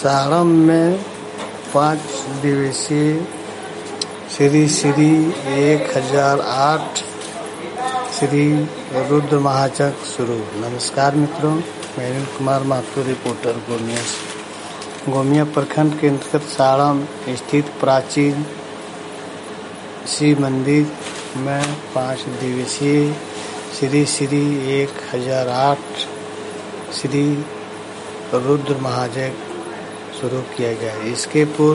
साड़म में 5 दिवसीय श्री 1008 श्री रुद्र महायज्ञ शुरू। नमस्कार मित्रों, मैं अनिल कुमार महतो, रिपोर्टर गोमिया से। गोमिया प्रखंड के अंतर्गत साड़म स्थित प्राचीन शिव मंदिर में 5 दिवसीय श्री 1008 श्री रुद्र महायज्ञ शुरू किया गया। इसके पूर्व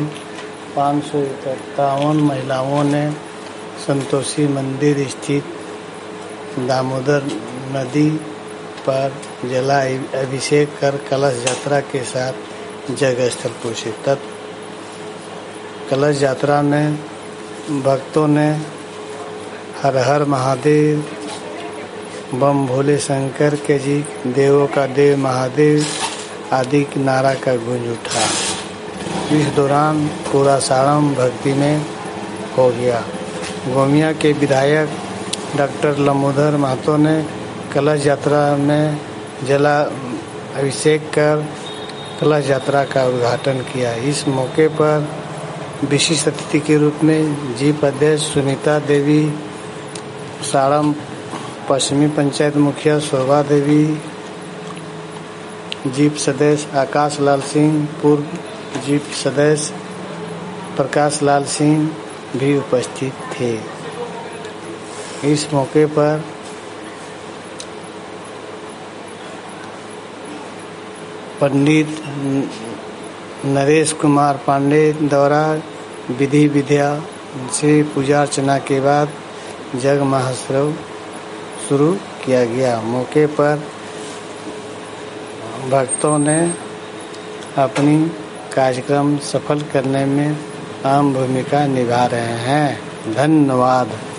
551 महिलाओं ने संतोषी मंदिर स्थित दामोदर नदी पर जला अभिषेक कर कलश यात्रा के साथ जगह स्थल पहुँचे। तब कलश यात्रा में भक्तों ने हर हर महादेव, बम भोले शंकर के जी, देवों का देव महादेव आदि के नारा का गूंज उठा। इस दौरान पूरा साड़म भक्ति में हो गया। गोमिया के विधायक डॉक्टर लंबोदर महतो ने कलश यात्रा में जला अभिषेक कर कलश यात्रा का उद्घाटन किया। इस मौके पर विशिष्ट अतिथि के रूप में जीप अध्यक्ष सुनीता देवी, साड़म पश्चिमी पंचायत मुखिया शोभा देवी, जीप सदस्य आकाश लाल सिंह, पूर्व जीप सदस्य प्रकाश लाल सिंह भी उपस्थित थे। इस मौके पर पंडित नरेश कुमार पांडे द्वारा विधि विद्या से पूजा अर्चना के बाद जग महोत्सव शुरू किया गया। मौके पर भक्तों ने अपनी कार्यक्रम सफल करने में अहम भूमिका निभा रहे हैं। धन्यवाद।